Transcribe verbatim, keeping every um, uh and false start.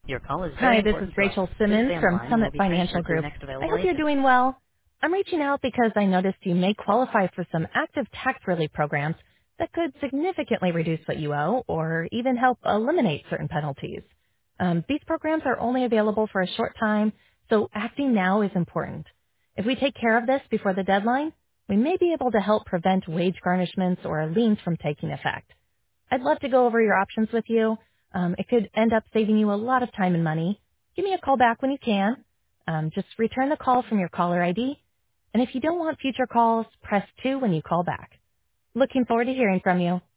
Your call is very Hi, this is important to us. Rachel Please Simmons stay on the from line and you'll Summit be Financial transferred to the Group. next I available hope you're agent. doing well. I'm reaching out because I noticed you may qualify for some active tax relief programs that could significantly reduce what you owe or even help eliminate certain penalties. Um, these programs are only available for a short time, so acting now is important. If we take care of this before the deadline, we may be able to help prevent wage garnishments or liens from taking effect. I'd love to go over your options with you. Um, it could end up saving you a lot of time and money. Give me a call back when you can. Um, just return the call from your caller I D. And if you don't want future calls, press two when you call back. Looking forward to hearing from you.